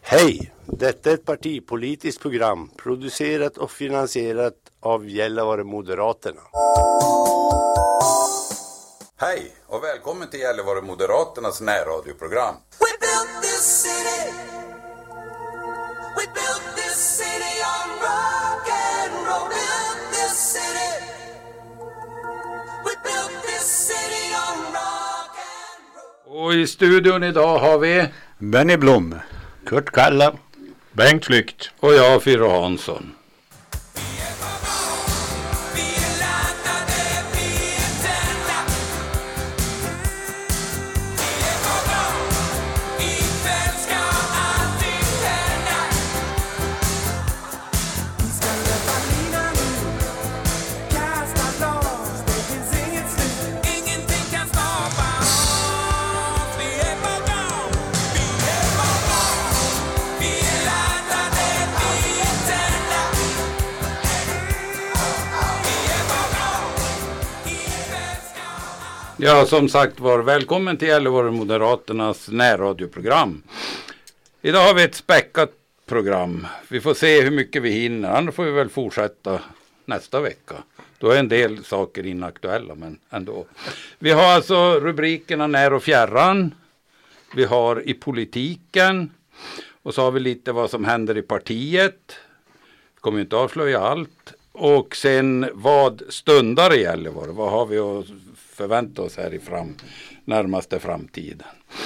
Hej! Detta är ett partipolitiskt program producerat och finansierat av Gällivare Moderaterna. Hej och välkommen till Gällivare Moderaternas närradioprogram. We built this city. We built this city on rock and roll. Built this city. We built this city on rock and roll. Och i studion idag har vi Benny Blom, Kurt Kalla, Bengt Flykt och jag, Fyra Hansson. Ja, som sagt var, välkommen till Gällivare Moderaternas närradioprogram. Idag har vi ett späckat program. Vi får se hur mycket vi hinner. Annars får vi väl fortsätta nästa vecka. Då är en del saker inaktuella, men ändå. Vi har alltså rubrikerna när och fjärran. Vi har i politiken. Och så har vi lite vad som händer i partiet. Vi kommer inte avslöja allt. Och sen vad stundar i Gällivare? Vad har vi att förvänta oss här i närmaste framtiden?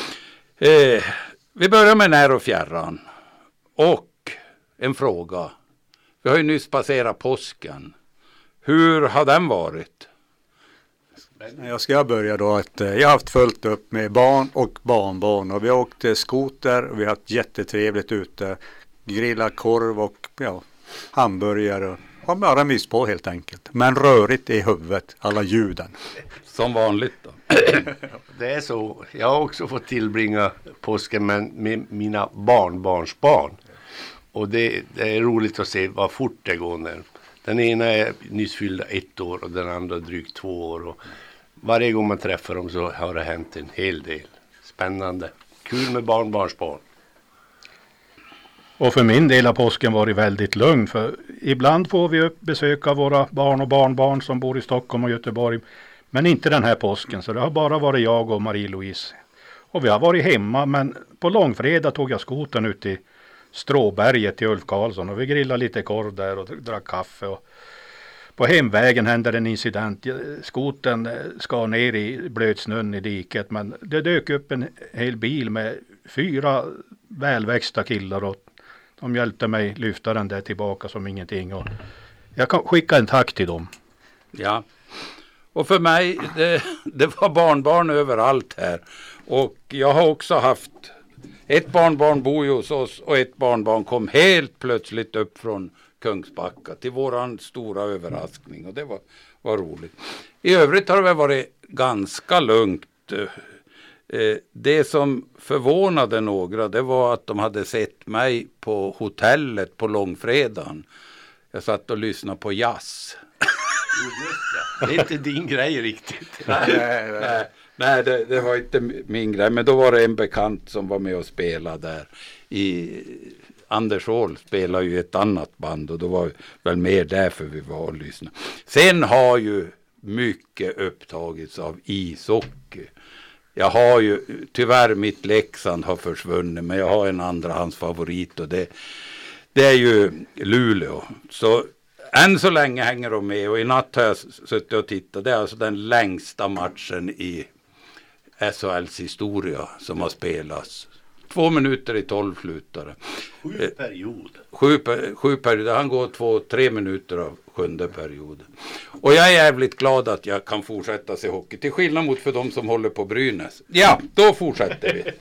Vi börjar med när och fjärran. Och en fråga. Vi har ju nyss passerat påsken. Hur har den varit? Jag ska börja då att jag har haft fullt upp med barn och barnbarn och vi har åkt skoter och vi har haft jättetrevligt ute. Grillat korv och hamburgare och bara mys på helt enkelt. Men rörigt i huvudet, alla ljuden. Som vanligt då. Det är så. Jag har också fått tillbringa påsken med mina barnbarnsbarn. Och det är roligt att se vad fort det går när. Den ena är nyss fyllda 1 år och den andra drygt 2 år. Och varje gång man träffar dem så har det hänt en hel del. Spännande. Kul med barnbarnsbarn. Och för min del har påsken varit väldigt lugn. För ibland får vi besöka våra barn och barnbarn som bor i Stockholm och Göteborg. Men inte den här påsken. Så det har bara varit jag och Marie-Louise. Och vi har varit hemma. Men på långfredag tog jag skoten ut i Stråberget till Ulf Karlsson. Och vi grillade lite korv där och drack kaffe. Och på hemvägen hände en incident. Skoten skar ner i blötsnön i diket. Men det dök upp en hel bil med 4 välväxta killar. Och de hjälpte mig lyfta den där tillbaka som ingenting. Och jag kan skicka en tack till dem. Ja. Och för mig, det var barnbarn överallt här. Och jag har också haft ett barnbarn bor hos oss och ett barnbarn kom helt plötsligt upp från Kungsbacka till våran stora överraskning. Och det var roligt. I övrigt har det varit ganska lugnt. Det som förvånade några, det var att de hade sett mig på hotellet på långfredagen. Jag satt och lyssnade på jazz. Det är inte din grej riktigt. Nej, det var inte min grej. Men då var det en bekant som var med och spelade där. Anders Åhl spelar ju ett annat band och då var väl mer därför vi var och lyssnade. Sen har ju mycket upptagits av ishockey. Jag har ju, tyvärr mitt Leksand har försvunnit, men jag har en andrahandsfavorit och det är ju Luleå. Så än så länge hänger de med och i natt har jag suttit och tittat. Det är alltså den längsta matchen i SHLs historia som har spelats. 2 minuter i 12 slutare. 7 period. 7 perioder. Han går 2-3 minuter av 7:e perioden. Och jag är jävligt glad att jag kan fortsätta se hockey. Till skillnad mot för de som håller på Brynäs. Ja, då fortsätter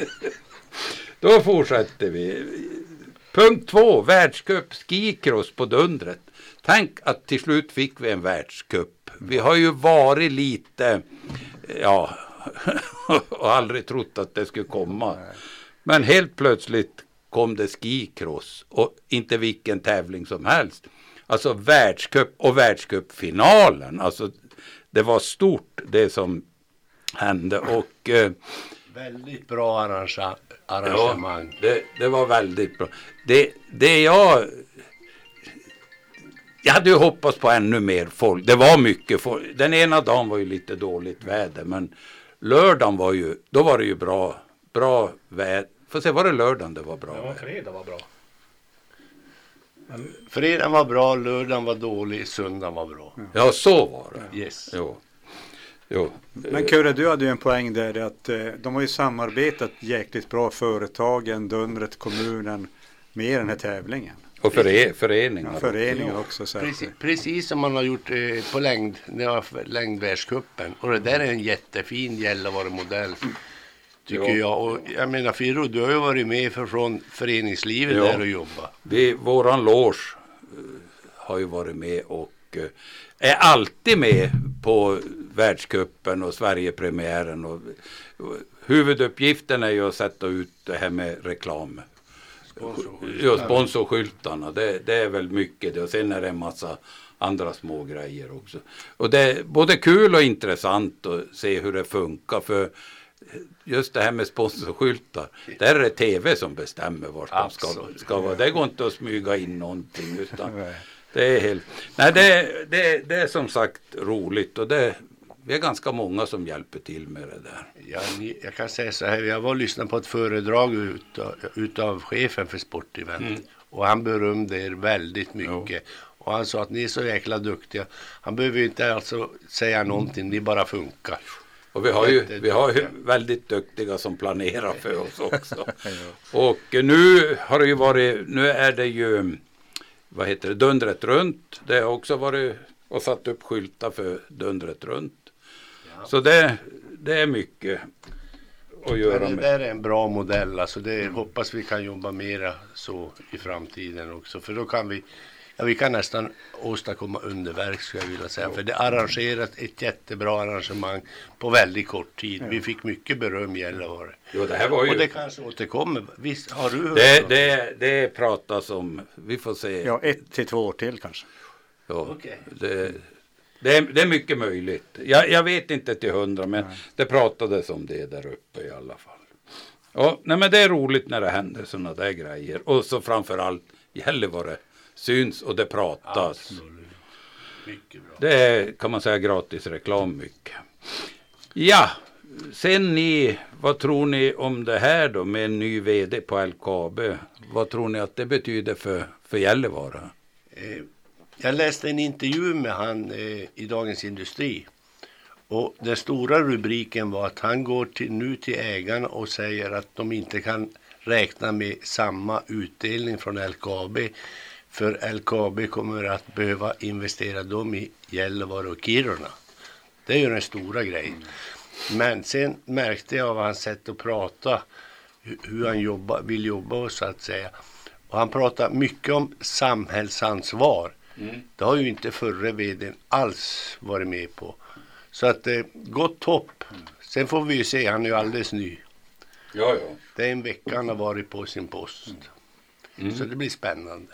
vi. Punkt 2. Världscup skicross på Dundret. Tänk att till slut fick vi en världscup. Vi har ju varit lite, och aldrig trott att det skulle komma. Men helt plötsligt kom det skicross och inte vilken tävling som helst. Alltså världscup och världscupfinalen. Alltså det var stort det som hände och Väldigt bra arrangemang. Ja, det var väldigt bra. Jag hade ju hoppats på ännu mer folk. Det var mycket folk. Den ena dagen var ju lite dåligt väder, men lördagen då var det ju bra väder. Får se, var det lördagen det var bra? Ja, fredag var bra. Fredagen var bra, lördagen var dålig, söndagen var bra. Ja, så var det. Yes. Jo. Men Kurre, du hade ju en poäng där att de har ju samarbetat jäkligt bra, företagen, Dundret, kommunen med den här tävlingen. Och föreningar. Ja, föreningar också. Så Precis som man har gjort på längdvärldscupen. Och det där är en jättefin Gällivare-modell. Tycker jag. Och jag menar Firro, du har ju varit med från föreningslivet där och jobbat. Våran loge har ju varit med och är alltid med på världscupen och Sverigepremiären. Och huvuduppgiften är ju att sätta ut det här med reklam. Sponsorskyltarna, det är väl mycket det. Och sen är det en massa andra små grejer också. Och det är både kul och intressant att se hur det funkar. För just det här med sponsorskyltar, där är det tv som bestämmer vart de ska vara. Det går inte att smyga in någonting, utan det är helt... Nej, det är som sagt roligt, och vi är ganska många som hjälper till med det där. Ja, jag kan säga så här, jag var och lyssnade på ett föredrag utav chefen för sportevent. Och han berömde er väldigt mycket. Och han sa att ni är så jäkla duktiga. Han behöver ju inte alltså säga någonting, ni bara funkar. Och vi har ju väldigt duktiga som planerar för oss också. Och nu är det ju, Dundret runt. Det har också varit och satt upp skyltar för Dundret runt. Ja. Så det är mycket att göra med. Det där är en bra modell, alltså hoppas vi kan jobba mera så i framtiden också. För då kan vi kan nästan åstadkomma underverk, skulle jag vilja säga. För det är arrangerat ett jättebra arrangemang på väldigt kort tid. Vi fick mycket beröm i Gällivare. Jo, det här var ju... Och det kanske återkommer. Visst, har du hört det pratas om, vi får se. Ja, 1 till 2 år till kanske. Ja, okay. Det är mycket möjligt. Jag vet inte till 100, men det pratades om det där uppe i alla fall. Ja, nej, men det är roligt när det händer sådana där grejer. Och så framförallt Gällivare syns och det pratas. Absolut. Mycket bra. Det är, kan man säga, gratis reklam mycket. Ja, sen vad tror ni om det här då med en ny vd på LKAB? Vad tror ni att det betyder för Gällivare? Jag läste en intervju med han i Dagens Industri. Och den stora rubriken var att han går nu till ägarna och säger att de inte kan räkna med samma utdelning från LKAB. För LKAB kommer att behöva investera dem i Gällivare och Kiruna. Det är ju den stora grejen. Men sen märkte jag av hans sätt att prata hur han vill jobba, så att säga. Och han pratar mycket om samhällsansvar. Det har ju inte förre vdn alls varit med på. Så att gott hopp. Sen får vi ju se, han är ju alldeles ny. Ja. Det är en vecka han har varit på sin post. Så det blir spännande.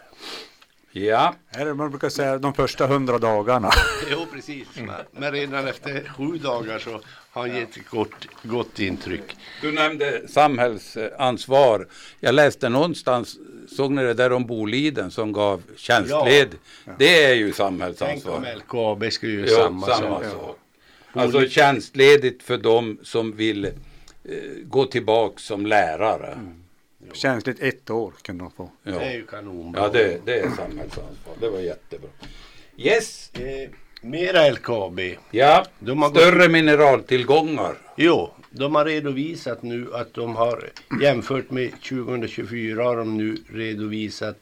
Ja. Eller man brukar säga de första 100 dagarna. Jo, precis. Men redan efter 7 dagar så har han gett ett gott intryck. Du nämnde samhällsansvar. Jag läste någonstans, såg ni det där om Boliden som gav tjänstled? Ja. Det är ju samhällsansvar. Tänk om LKAB ska ju samma sak. Ja. Alltså tjänstledigt för dem som vill gå tillbaka som lärare. Känsligt 1 år kunde de få. Ja. Det är ju kanon. Ja, det är samhällsansvar. Det var jättebra. Yes. Mera LKAB. Ja, större mineraltillgångar. Jo, de har redovisat nu att de har, jämfört med 2024, har de nu redovisat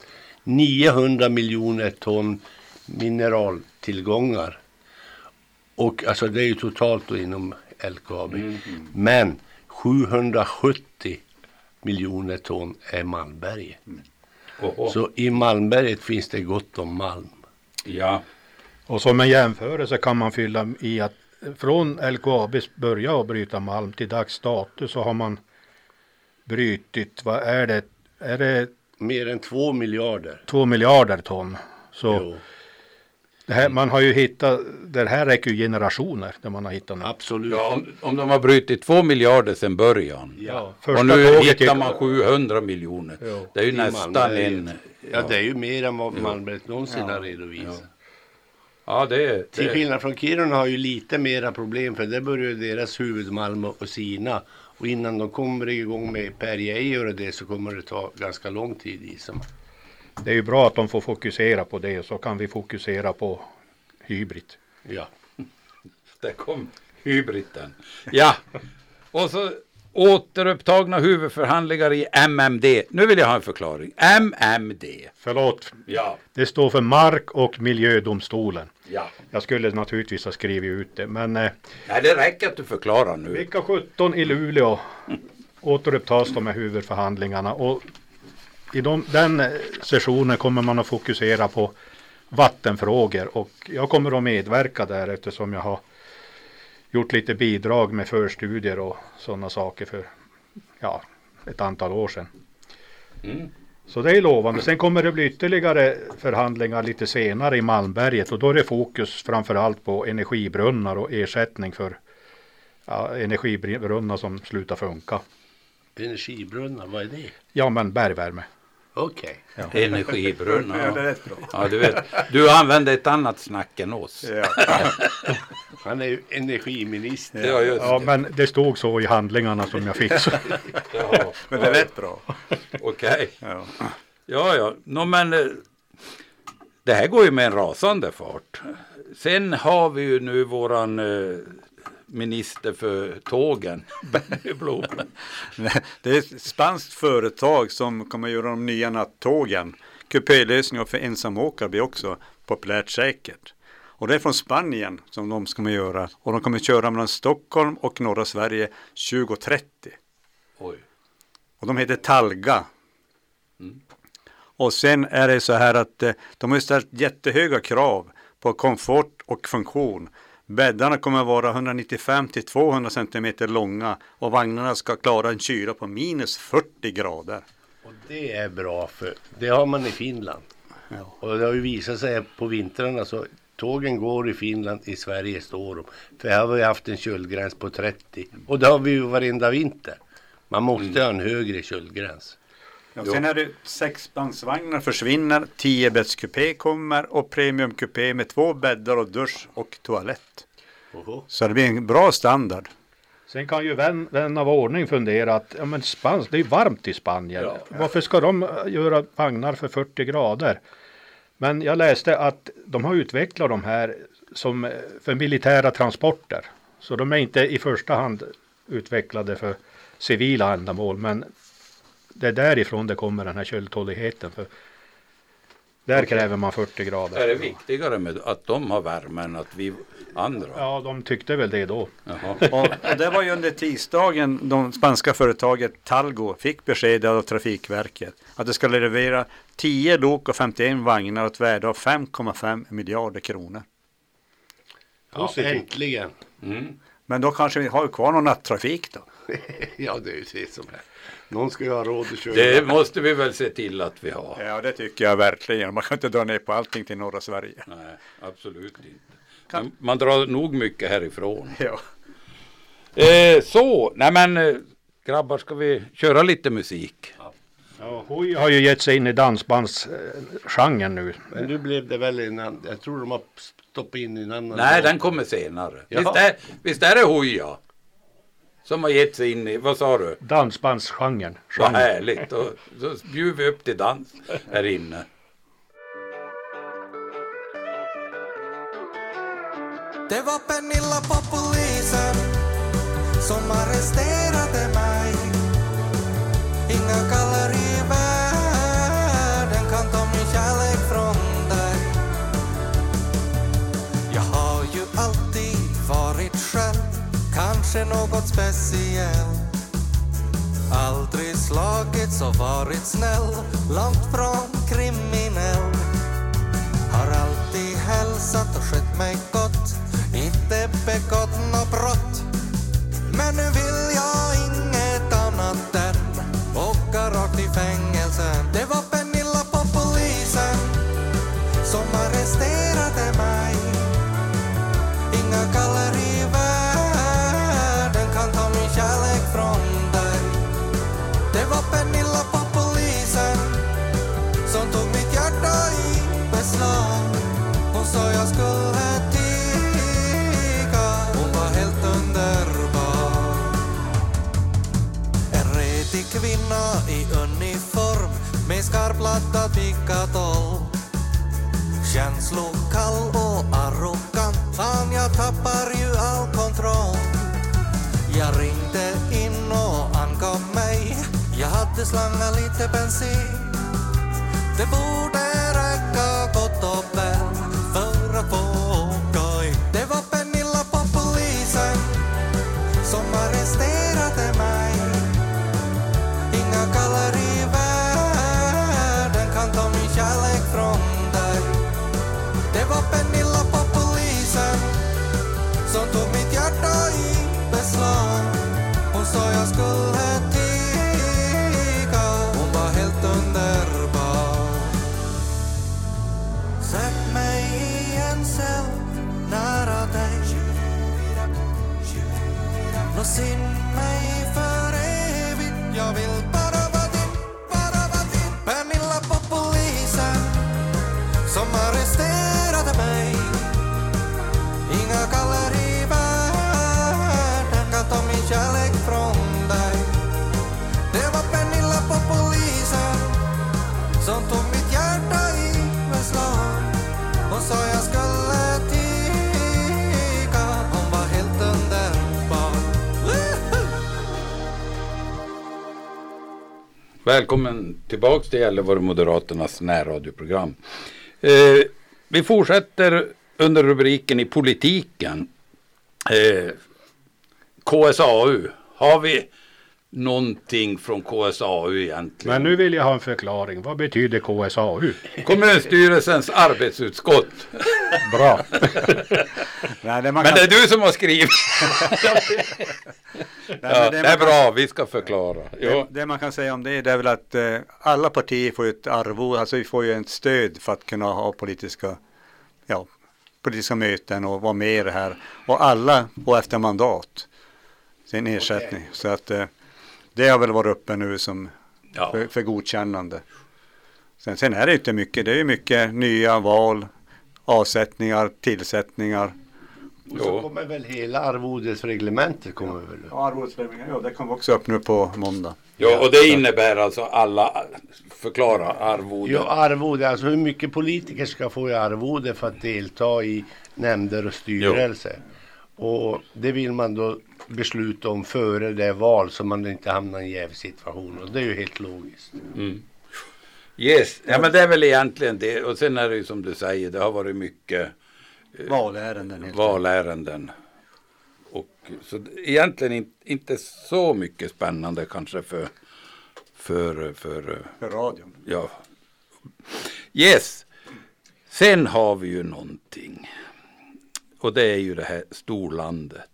900 miljoner ton mineraltillgångar. Och alltså det är ju totalt då inom LKAB. Men 770 miljoner ton är Malmberget. Så i Malmberget finns det gott om malm. Ja. Och som en jämförelse kan man fylla i att från LKAB börja att bryta malm till dags dato så har man brytit, vad är det? Mer än 2 miljarder. 2 miljarder ton. Så Det här, man har ju hittat, det här räcker ju generationer där man har hittat nu. Absolut. Ja, om de har brutit 2 miljarder sedan början. Ja. Första Och nu tåget hittar gick- man 700 miljoner. Jo. Det är ju I nästan Malmberget. en... Ja, det är ju mer än vad Malmberget någonsin har redovisat. Ja, det Till är... skillnad från Kiruna har ju lite mera problem, för det börjar ju deras huvudmalm och sina. Och innan de kommer igång med Bergeijor och det, så kommer det ta ganska lång tid i sig. Det är ju bra att de får fokusera på det, och så kan vi fokusera på hybrid. Ja. Där kom hybriden. Ja, och så återupptagna huvudförhandlingar i MMD. Nu vill jag ha en förklaring. MMD. Förlåt, Ja. det står för Mark- och miljödomstolen. Ja. Jag skulle naturligtvis ha skrivit ut det, men Nej, det räcker att du förklarar nu. vecka 17 i Luleå återupptas de här huvudförhandlingarna, och i den sessionen kommer man att fokusera på vattenfrågor, och jag kommer att medverka där eftersom jag har gjort lite bidrag med förstudier och sådana saker för ett antal år sedan. Så det är lovande. Sen kommer det bli ytterligare förhandlingar lite senare i Malmberget, och då är det fokus framförallt på energibrunnar och ersättning för energibrunnar som slutar funka. Energibrunnar, vad är det? Ja, men bergvärme. Okej. Energibrunnar. Ja, det är rätt bra. Ja, du vet. Du använder ett annat snack än oss. Ja. Han är ju energiminister. Ja, just Ja, det. men det stod så i handlingarna som jag fick. Så. Ja, Men det är rätt bra. okej. Ja. Ja. Men det här går ju med en rasande fart. Sen har vi ju nu våran minister för tågen, Benny Blom. Det är ett spanskt företag som kommer göra de nya nattågen. Kupélösningar för ensamåkare blir också populärt säkert. Och det är från Spanien som de ska göra. Och de kommer köra mellan Stockholm och norra Sverige 2030. Oj. Och de heter Talga. Och sen är det så här att de har ställt jättehöga krav på komfort och funktion. Bäddarna kommer att vara 195-200 cm långa, och vagnarna ska klara en kyla på minus 40 grader. Och det är bra, för det har man i Finland. Ja. Och det har ju visat sig på vintrarna, så tågen går i Finland, i Sverige står de. För här har vi haft en köldgräns på 30. Och det har vi ju varenda vinter. Man måste ha en högre köldgräns. Ja, sen är det 6-bandsvagnar försvinner, 10-bäddskupé kommer och premiumkupé med 2 bäddar och dusch och toalett. Oho. Så det blir en bra standard. Sen kan ju vän av ordning fundera att men det är varmt i Spanien. Varför ska de göra vagnar för 40 grader? Men jag läste att de har utvecklat de här som för militära transporter. Så de är inte i första hand utvecklade för civila ändamål, men det är därifrån det kommer den här köldtåligheten. För där kräver man 40 grader. Är det viktigare med att de har värme än att vi andra? Ja, de tyckte väl det då. Jaha. Och det var ju under tisdagen de spanska företaget Talgo fick besked av Trafikverket att det ska leverera 10 lok och 51 vagnar åt värde av 5,5 miljarder kronor. Ja, äntligen. Men då kanske vi har kvar någon nattrafik då. Ja, det är ju det som är. Någon ska ju ha råd att köra. Det måste vi väl se till att vi har. Ja, det tycker jag verkligen. Man kan inte dra ner på allting till norra Sverige. Nej, absolut inte. Men man drar nog mycket härifrån. Ja. Grabbar, ska vi köra lite musik? Ja, Hoj har ju gett sig in i dansbandsgenren nu. Men nu blev det väl innan. Jag tror de har stoppat in en annan. Nej, den kommer senare. Jaha. Visst är det Hoja som har gett sig in i, vad sa du? Dansbandsgenren. Vad härligt. Och så bjuder vi upp till dans här inne. Det var Pernilla på polisen som arresterade mig. Inga kallar i världen kan ta min kärlek från dig. Jag har ju alltid varit själv, kanske något speciellt. Aldrig slagits och varit snäll, långt från kriminell. Har alltid hälsat och skött mig gott, inte begått något brott. Men nu vill jag inget annat än åka rakt i fängelsen. Det var Pernilla på polisen som arresterade mig. slanga lite bensin. Det borde räcka gott och väl för att få åka in. Det var Pernilla på polisen som arresterade mig. Inga kallar i världen kan ta min kärlek från dig. Det var Pernilla på polisen som tog mitt hjärta i beslag. Hon sa jag skulle tiga. Hon var helt underbar. Sätt mig i en cell nära dig. Lås in mig för evigt. Jag vill bara vara din, bara vara din. Pernilla på polisen som arresterade mig. Inga kallar i världen kan ta min kärlek från dig. Det var Pernilla på polisen som tog mitt hjärta i beslag. Hon sa jag skulle tiga. Hon var helt underbar. Välkommen tillbaks till Gällivare Moderaternas närradioprogram. Vi fortsätter under rubriken i politiken. KSAU. Har vi någonting från KSAU egentligen? Men nu vill jag ha en förklaring. Vad betyder KSAU? Kommunstyrelsens arbetsutskott. Bra. Nej, Men det är du som har skrivit. Ja, det är bra, vi ska förklara. Det man kan säga om det är väl att alla partier får ju ett arvode, alltså vi får ju ett stöd för att kunna ha politiska möten och vara med i det här. Och alla får efter mandat sin ersättning. Okay. Så att det har väl varit uppe nu som för godkännande. Sen är det inte mycket, det är mycket nya val, avsättningar, tillsättningar. Och så kommer väl hela arvodesreglementet kommer väl. Ja, arvodesreglementet, det kommer också upp nu på måndag. Ja, och det innebär alltså alla, förklara arvode. Ja, arvode, alltså hur mycket politiker ska få i arvode för att delta i nämnder och styrelse. Och det vill man då besluta om före det val så man inte hamnar i en jävsituation. Och det är ju helt logiskt. Mm. Yes, ja men det är väl egentligen det. Och sen är det ju som du säger, det har varit mycket valärenden. Och så egentligen inte så mycket spännande kanske för radion. Ja. Yes. Sen har vi ju någonting. Och det är ju det här storlandet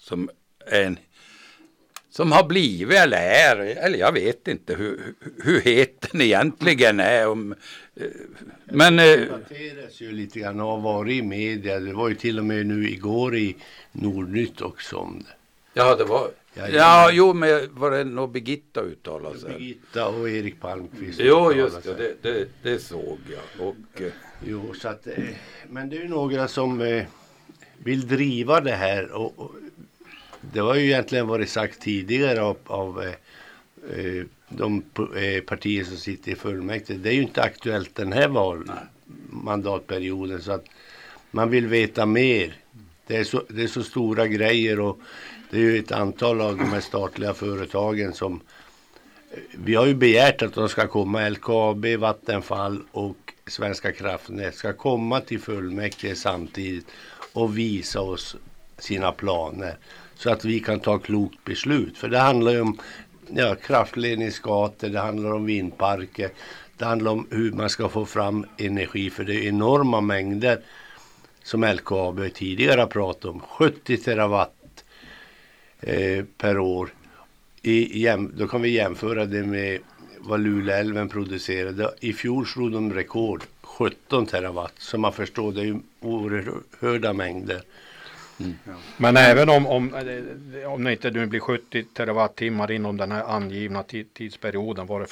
som har blivit eller jag vet inte hur het den egentligen är. Men det debatteras ju lite grann och har varit i media. Det var ju till och med nu igår i Nordnytt också om det. Ja, det var. Men var det nog Birgitta uttalade sig? Birgitta och Erik Palmqvist. Jo, just det såg jag. Och, jo, så att, men det är ju några som vill driva det här och det har ju egentligen varit sagt tidigare av de partier som sitter i fullmäktige. Det är ju inte aktuellt den här mandatperioden så att man vill veta mer. Det är så stora grejer och det är ju ett antal av de här statliga företagen som vi har ju begärt att de ska komma, LKAB, Vattenfall och Svenska kraftnät ska komma till fullmäktige samtidigt och visa oss sina planer så att vi kan ta klokt beslut. För det handlar ju om kraftledningsgator, det handlar om vindparker, det handlar om hur man ska få fram energi för det är enorma mängder som LKAB tidigare har pratat om. 70 terawatt per år. Då kan vi jämföra det med vad Luleälven producerade. I fjol slog de rekord 17 terawatt. Så man förstår, det är ju oerhörda mängder. Mm. Ja. Men även om det inte nu blir 70 terawattimmar inom den här angivna tidsperioden var det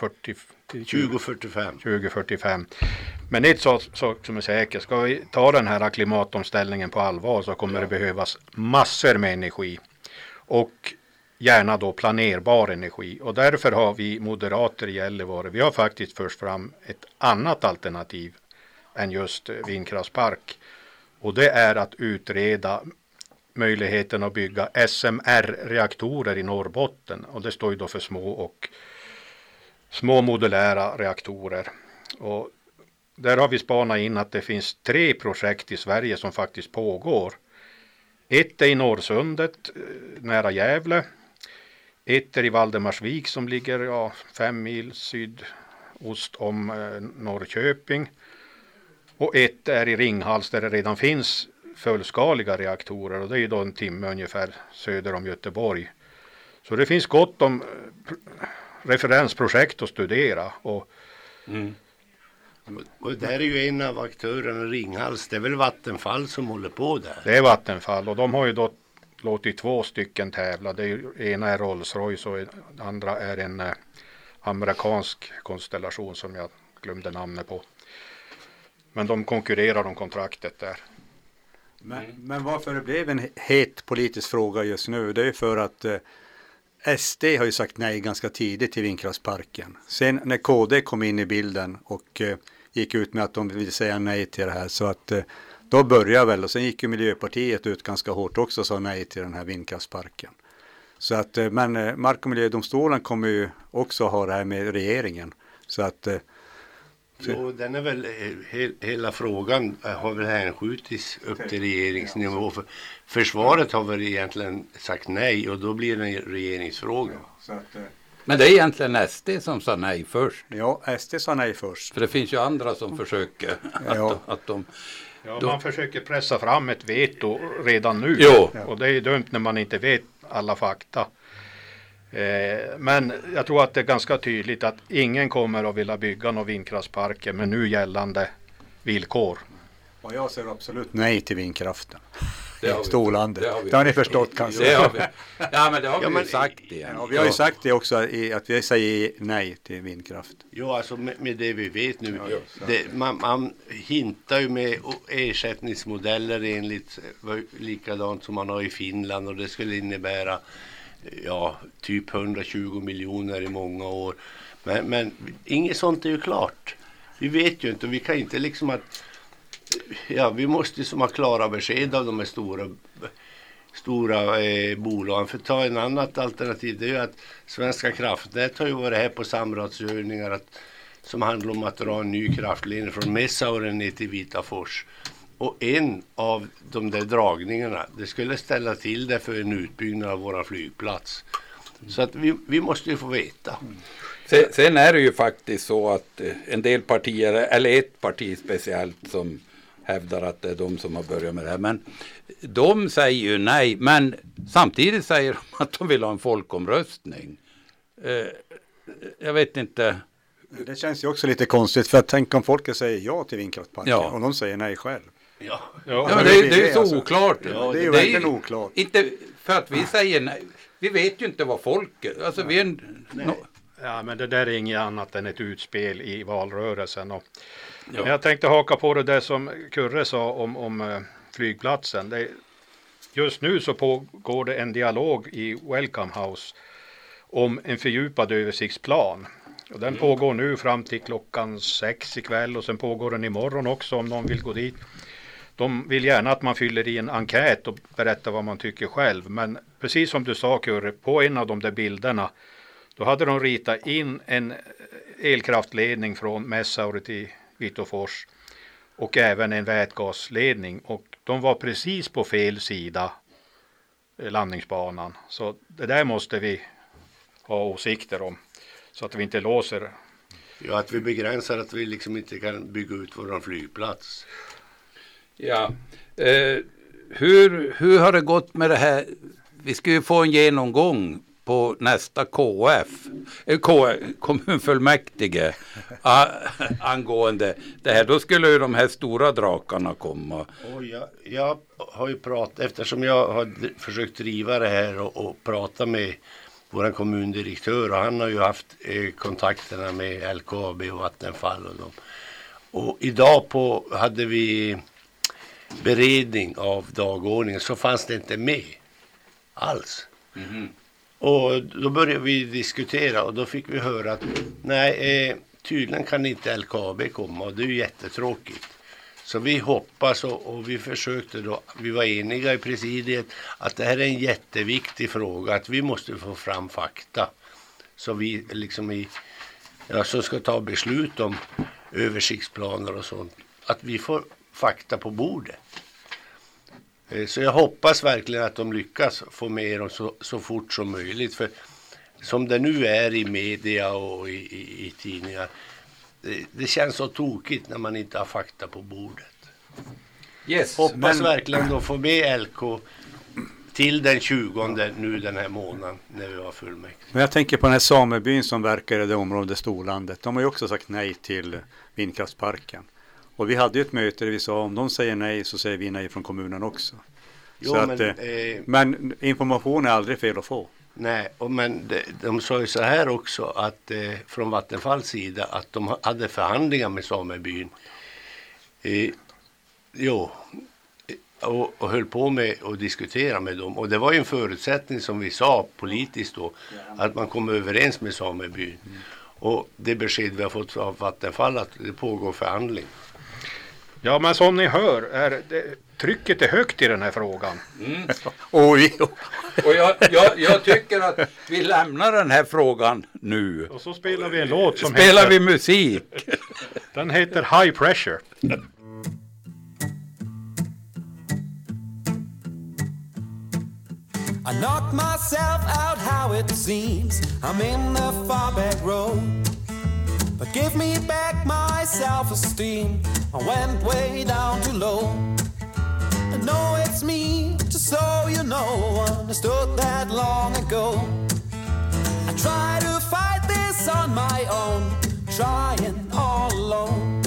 2045. Men ett sak som är säkert, ska vi ta den här klimatomställningen på allvar så kommer det behövas massor med energi och gärna då planerbar energi. Och därför har vi moderater i Gällivare, vi har faktiskt först fram ett annat alternativ än just vindkraftspark. Och det är att utreda möjligheten att bygga SMR-reaktorer i Norrbotten. Och det står ju då för små och små modulära reaktorer. Och där har vi spanat in att det finns 3 projekt i Sverige som faktiskt pågår. Ett är i Norrsundet nära Gävle. Ett är i Valdemarsvik som ligger 5 mil sydost om Norrköping. Och ett är i Ringhals där det redan finns fullskaliga reaktorer. Och det är ju då en timme ungefär söder om Göteborg. Så det finns gott om referensprojekt att studera. Och där är ju en av aktörerna Ringhals. Det är väl Vattenfall som håller på där? Det är Vattenfall och de har ju då låtit 2 stycken tävla. Det är ju, ena är Rolls-Royce och den andra är en amerikansk konstellation som jag glömde namnet på. Men de konkurrerar om kontraktet där. Men varför det blev en het politisk fråga just nu, det är för att SD har ju sagt nej ganska tidigt till vindkraftsparken. Sen när KD kom in i bilden och gick ut med att de ville säga nej till det här, så att då började väl, och sen gick ju Miljöpartiet ut ganska hårt också och sa nej till den här vindkraftsparken. Så att, men Mark- och miljödomstolen kommer ju också ha det här med regeringen. Så att Jo, den är väl, hela frågan har väl hänskjutits upp till regeringsnivå. För försvaret har väl egentligen sagt nej och då blir det en regeringsfråga. så att, Men det är egentligen SD som sa nej först. ja, SD sa nej först. För det finns ju andra som försöker Ja. att de... Ja, man försöker pressa fram ett veto redan nu. Jo. Och det är ju dumt när man inte vet alla fakta. Men jag tror att det är ganska tydligt att ingen kommer att vilja bygga några vindkraftsparker med nu gällande villkor. Och jag säger absolut nej till vindkraften. Det har vi- Storlandet. det har vi- Det har ni förstått kanske. Det har vi. Ja, men det har vi men- ju sagt igen. Ja, vi har ju sagt det också att vi säger nej till vindkraft. Ja, alltså med det vi vet nu. Man hintar ju med ersättningsmodeller enligt likadant som man har i Finland och det skulle innebära typ 120 miljoner i många år. Men inget sånt är ju klart. Vi vet ju inte och vi kan inte liksom att vi måste som ha klara besked av de här stora bolagen. För att ta en annat alternativ, det är ju att Svenska kraftnät har ju varit här på samrådsövningar som handlar om att dra en ny kraftlinje från Messaure ner till Vitafors. Och en av de där dragningarna, det skulle ställa till det för en utbyggnad av våra flygplats. Så att vi måste ju få veta. Sen är det ju faktiskt så att en del partier, eller ett parti speciellt som hävdar att det är de som har börjat med det här. Men de säger ju nej, men samtidigt säger de att de vill ha en folkomröstning. Jag vet inte. Det känns ju också lite konstigt för att tänk om folket säger ja till vindkraftparken och de säger nej själv. Ja. Ja, men det är ju så alltså. oklart. Ja, det är ju verkligen oklart. Inte för att vi säger nej. Vi vet ju inte vad folket... Alltså vi är Ja, men det där är inget annat än ett utspel i valrörelsen. Och Ja. jag tänkte haka på det där som Kurre sa om flygplatsen. Just nu så pågår det en dialog i Welcome House om en fördjupad översiktsplan. Och den pågår nu fram till klockan 6 ikväll och sen pågår den imorgon också om någon vill gå dit. De vill gärna att man fyller i en enkät och berättar vad man tycker själv. Men precis som du sa Kurre, på en av de där bilderna då hade de ritat in en elkraftledning från Messaure till Vitofors och även en vätgasledning. Och de var precis på fel sida landningsbanan. Så det där måste vi ha åsikter om. Så att vi inte låser. Ja, att vi begränsar att vi liksom inte kan bygga ut vår flygplats. Ja. Hur har det gått med det här? Vi ska ju få en genomgång på nästa kommunfullmäktige angående det här. Då skulle ju de här stora drakarna komma. Och jag har ju pratat, eftersom jag har försökt driva det här och prata med vår kommundirektör och han har ju haft kontakterna med LKAB och Vattenfall och dem. Och idag hade vi beredning av dagordningen så fanns det inte med alls. Och då började vi diskutera och då fick vi höra att nej, tydligen kan inte LKAB komma och det är ju jättetråkigt. Så vi hoppas och vi försökte då, vi var eniga i presidiet att det här är en jätteviktig fråga, att vi måste få fram fakta. Så vi liksom som ska ta beslut om översiktsplaner och sånt, att vi får fakta på bordet. Så jag hoppas verkligen att de lyckas få med dem så fort som möjligt. För som det nu är i media och i tidningar, det känns så tokigt när man inte har fakta på bordet. Yes, Hoppas verkligen de får med LK till den 20 nu den här månaden när vi har fullmäktige. Men jag tänker på den här samebyn som verkar i det området Storlandet. De har ju också sagt nej till vindkraftsparken. Och vi hade ju ett möte där vi sa om de säger nej så säger vi nej från kommunen också. Jo, så men, men information är aldrig fel att få. Nej, men de sa ju så här också att från Vattenfalls sida att de hade förhandlingar med samebyn. Och höll på med att diskutera med dem. Och det var ju en förutsättning som vi sa politiskt då, att man kom överens med samebyn. Och det besked vi har fått av Vattenfall att det pågår förhandling. Ja, men som ni hör trycket är högt i den här frågan. Och jag tycker att vi lämnar den här frågan nu. Och så spelar vi en låt som spelar vi musik. Den heter High Pressure. I knocked myself out how it seems. I'm in the far back row. But give me back my self-esteem. I went way down too low. I know it's me, just so you know. Understood that long ago. I try to fight this on my own, trying all alone.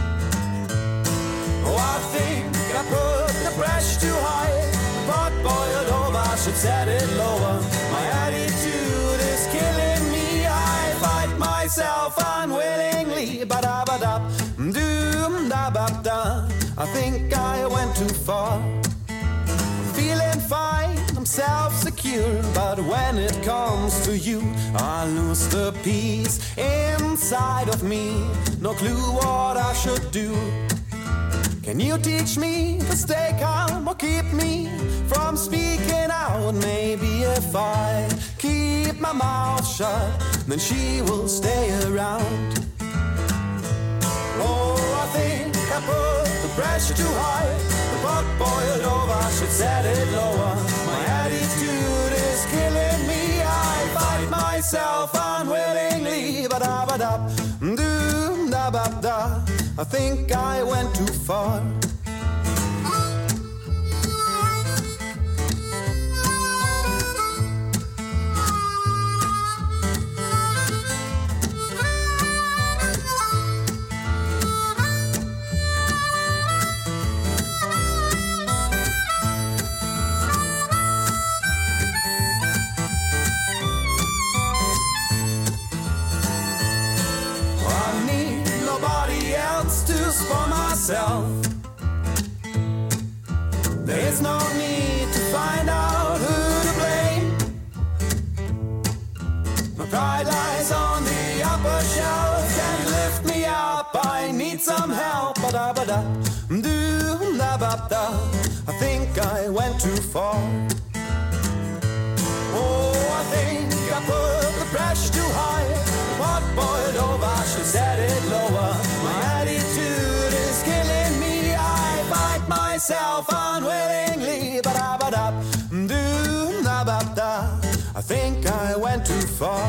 Oh, I think I put the pressure too high. The pot boiled over, I should set it lower. My attitude is killing me. I fight myself unwillingly. Ba-da-ba-da, doom-da-ba-da. I think I went too far. Feeling fine, I'm self-secure. But when it comes to you, I lose the peace inside of me. No clue what I should do. Can you teach me to stay calm or keep me from speaking out? Maybe if I keep my mouth shut, then she will stay around. Oh, I think I put the pressure too high. The pot boiled over, I should set it lower. My attitude is killing me. I fight myself unwillingly. Ba-da-ba-da, doom-da-ba-da. I think I went too far. For myself, there is no need to find out who to blame. My pride lies on the upper shelf. Can you lift me up? I need some help. Ba-da-ba-da, do-da-ba-da. I think I went too far. Oh, I think I put the pressure too high. The pot boiled over, I should set it lower. My attitude is killing me. I fight myself unwillingly. Ba-da-ba-da, do-da-ba-da. I think I went too far.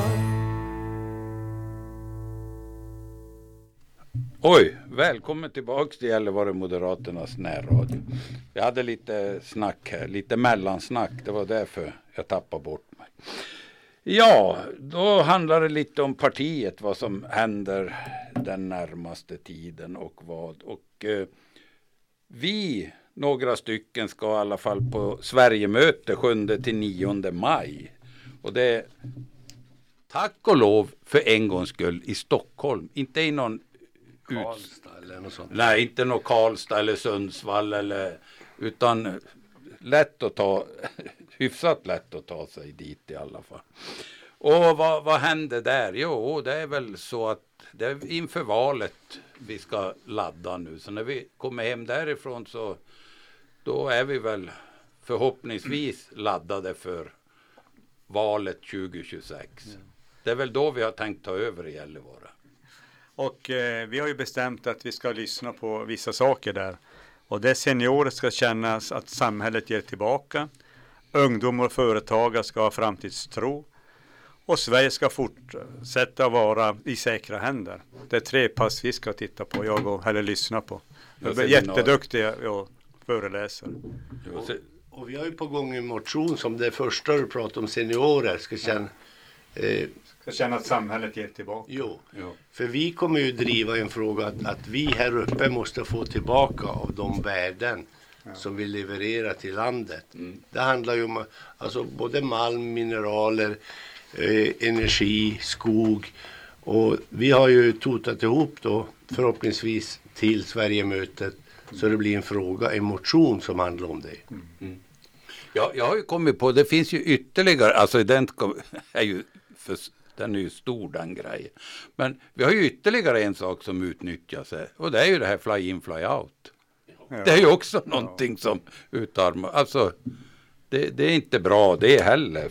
Oj, välkommen tillbaka till Gällivare Moderaternas närradio. Vi hade lite snack här, lite mellansnack. Det var därför jag tappade bort mig. Ja, då handlar det lite om partiet, vad som händer den närmaste tiden och vad. Och vi, några stycken, ska i alla fall på Sverigemöte 7-9 maj. Och det är tack och lov för en gångs skull i Stockholm, inte i någon Karlstad eller något sånt. Nej, inte någon Karlstad eller Sundsvall eller, utan lätt att ta, hyfsat lätt att ta sig dit i alla fall. Och vad händer där? Jo, det är väl så att det är inför valet vi ska ladda nu. Så när vi kommer hem därifrån så då är vi väl förhoppningsvis laddade för valet 2026. Det är väl då vi har tänkt ta över i Gällivare. Och vi har ju bestämt att vi ska lyssna på vissa saker där. Och det seniorer ska känna att samhället ger tillbaka. Ungdomar och företagare ska ha framtidstro. Och Sverige ska fortsätta vara i säkra händer. Det är 3 pass vi ska titta på, eller lyssna på. Jag är jätteduktiga och föreläser. Och vi har ju på gång en motion som det första du pratar om, seniorer ska känna... Ska känna att samhället ger tillbaka. Jo, för vi kommer ju driva en fråga att vi här uppe måste få tillbaka av de värden som vi levererar till landet. Det handlar ju om alltså, både malm, mineraler, energi, skog. Och vi har ju totat ihop då förhoppningsvis till Sverigemötet så det blir en motion som handlar om det. Ja, jag har ju kommit på, det finns ju ytterligare, alltså den är ju stor den grejen. Men vi har ju ytterligare en sak som utnyttjas här, och det är ju det här fly in, fly out. Ja. Det är ju också någonting som utarmar, alltså det är inte bra det heller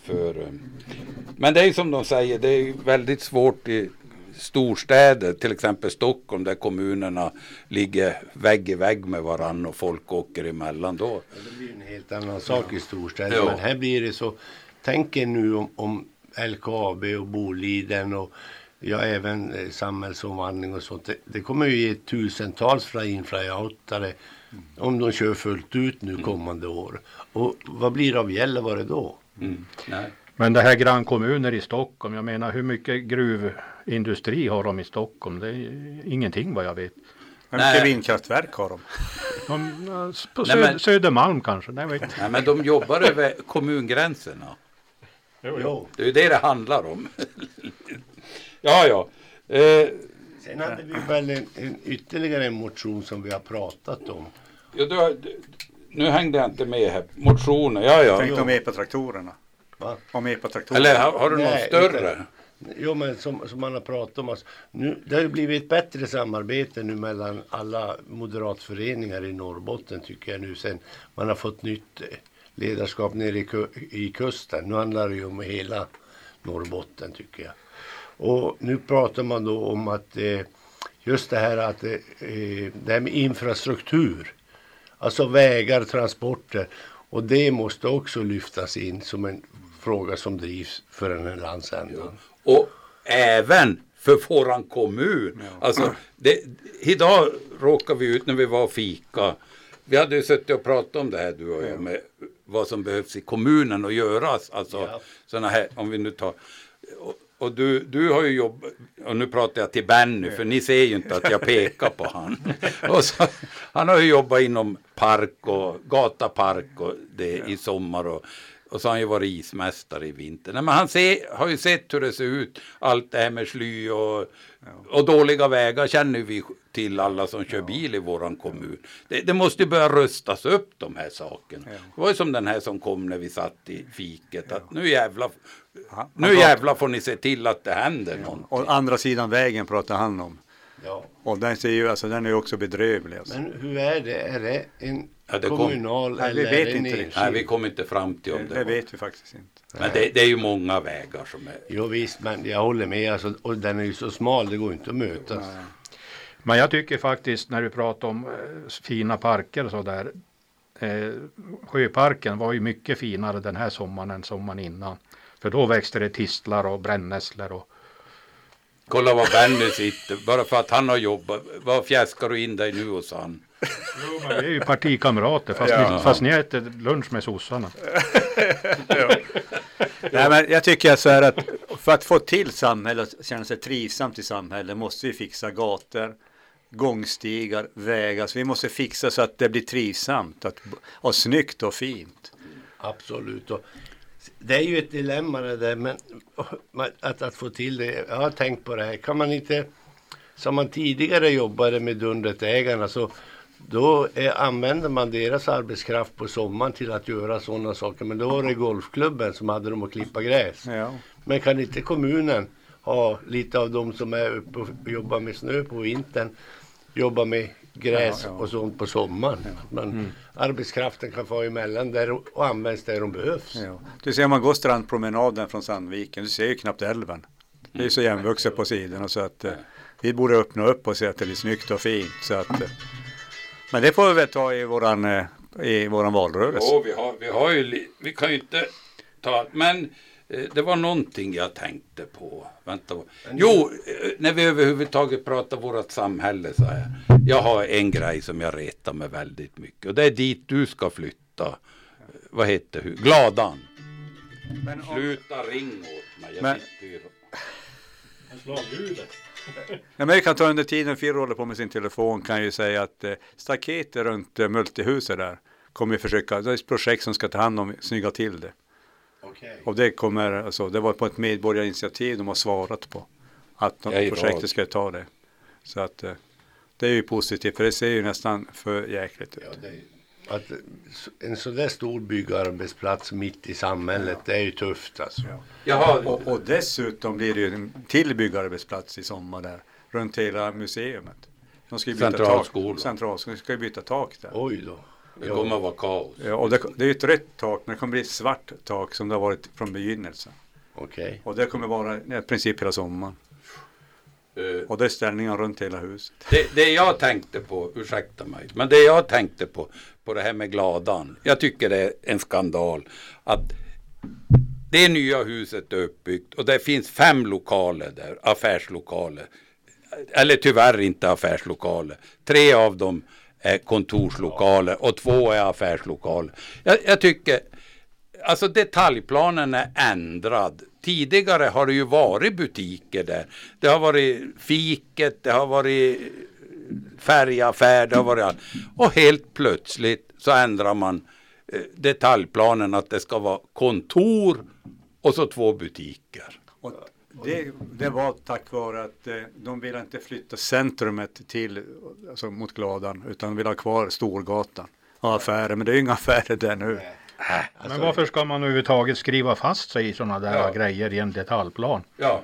men det är ju som de säger, det är ju väldigt svårt i storstäder, till exempel Stockholm, där kommunerna ligger vägg i vägg med varann och folk åker emellan då. Det blir en helt annan sak i storstäder, men här blir det så, tänk er nu om LKAB och Boliden och även samhällsomvandling och sånt. Det kommer ju ge tusentals fly-in-fly-outare om de kör fullt ut nu kommande år. Och vad blir det av Gällivare då? Nej. Men det här grannkommuner i Stockholm, jag menar hur mycket gruvindustri har de i Stockholm? Det är ingenting vad jag vet. Hur mycket vindkraftverk har de? På Södermalm kanske, nej vet. Nej, men de jobbar över kommungränserna. Jo. Det är ju det handlar om. Ja. Sen hade vi väl ytterligare en motion som vi har pratat om. Ja, nu hängde jag inte med här. Motioner, ja. Tänkte om epatraktorerna. Va? Om epatraktorerna. Eller har du någon större? Jo, men som man har pratat om. Alltså, nu, det har ju blivit ett bättre samarbete nu mellan alla moderatföreningar i Norrbotten tycker jag nu. Sen man har fått nytt ledarskap nere i kusten. Nu handlar det ju om hela Norrbotten tycker jag. Och nu pratar man då om att just det här att det här med infrastruktur. Alltså vägar, transporter. Och det måste också lyftas in som en fråga som drivs för den här landsändan. Och även för våran kommun. Alltså, idag råkar vi ut när vi var och fika. Vi hade ju suttit och pratat om det här du och jag med vad som behövs i kommunen att göras. Alltså sådana här, om vi nu tar... Och du har ju jobbat, och nu pratar jag till Benny för ni ser ju inte att jag pekar på han. Och så, han har ju jobbat inom park och gatapark och det i sommar och så har han ju varit ismästare i vinter. Nej, men han har ju sett hur det ser ut, allt det här med sly och dåliga vägar känner vi till alla som kör bil i våran kommun. Det måste ju börja rustas upp de här sakerna. Det var ju som den här som kom när vi satt i fiket, att nu jävlar får ni se till att det händer någonting. Och andra sidan vägen pratar han om. Ja. Och den ser ju, alltså den är ju också bedrövlig. Alltså. Men hur är det? Är det en kommunal Nej, eller vi vet är det en inte enskild? Nej, vi kommer inte fram till om Det vet vi faktiskt inte. Men det är ju många vägar som är... Jo visst, men jag håller med. Alltså, och den är ju så smal, det går inte att mötas. Nej. Men jag tycker faktiskt när du pratar om fina parker och sådär. Sjöparken var ju mycket finare den här sommaren än sommaren innan. För då växte det tistlar och brännässlor och... Kolla vad Benny sitter, bara för att han har jobbat. Vad fjäskar du in dig nu hos han? Jo, men vi är ju partikamrater fast ni äter lunch med sossarna. Nej, men jag tycker så här att för att få till samhället och känna sig trivsamt i samhället måste vi fixa gator, gångstigar, vägar. Så vi måste fixa så att det blir trivsamt och snyggt och fint. Absolut. Och det är ju ett dilemma det där, men att få till det. Jag har tänkt på det här. Kan man inte, som man tidigare jobbade med dunderägarna, så då använder man deras arbetskraft på sommaren till att göra sådana saker. Men då var det golfklubben som hade dem att klippa gräs. Ja. Men kan inte kommunen ha lite av dem som är uppe och jobbar med snö på vintern, jobba med gräs och sånt på sommaren. Men arbetskraften kan få emellan där och används där de behövs. Ja. Du ser om man går strandpromenaden från Sandviken, du ser ju knappt älven. Det är så jämvuxet på sidorna så att vi borde öppna upp och se att det blir snyggt och fint. Så att, men det får vi väl ta i våran valrörelse. Jo, vi kan ju inte ta, men det var någonting jag tänkte på. Vänta. Jo, när vi överhuvudtaget pratar vårt samhälle så här. Jag har en grej som jag retar mig väldigt mycket. Och det är dit du ska flytta. Vad heter det? Gladan. Men sluta ring åt mig. Jag sitter ju... Men jag kan ta under tiden Firro håller på med sin telefon kan ju säga att staketet runt multihuset där kommer vi försöka. Det är ett projekt som ska ta hand om snygga till det. Okay. Och det kommer, alltså, det var på ett medborgarinitiativ de har svarat på att projektet ska ta det. Så att det är ju positivt för det ser ju nästan för jäkligt ut. Ja, att en så där stor byggarbetsplats mitt i samhället, det är ju tufft alltså. Ja. Och dessutom blir det ju en till byggarbetsplats i sommar där runt hela museumet. De ska ju byta Centralskolan ska ju byta tak där. Oj då. Det kommer att vara kaos. Ja, och det är ju ett rött tak, men det kommer bli ett svart tak som det har varit från begynnelsen. Okej. Och det kommer vara i princip hela sommaren. Och det är ställningar runt hela huset. Det jag tänkte på, ursäkta mig, men det jag tänkte på det här med Gladan. Jag tycker det är en skandal att det nya huset är uppbyggt och det finns 5 lokaler där, affärslokaler. Eller tyvärr inte affärslokaler. 3 av dem är kontorslokaler och 2 är affärslokaler. Jag tycker, alltså detaljplanen är ändrad. Tidigare har det ju varit butiker där. Det har varit fiket, det har varit färgaffär, det har varit allt. Och helt plötsligt så ändrar man detaljplanen att det ska vara kontor och så 2 butiker. Och det var tack vare att de ville inte flytta centrumet till, alltså mot Gladan, utan vill ha kvar Storgatan och affärer. Men det är ju inga affärer där nu. Alltså, men varför ska man överhuvudtaget skriva fast sig i sådana där grejer i en detaljplan? Ja,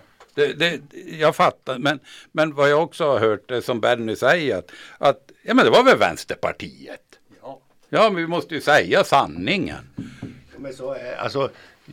jag fattar. Men vad jag också har hört det som Benny säger att ja, men det var väl Vänsterpartiet. Ja, men vi måste ju säga sanningen. Men så är, alltså,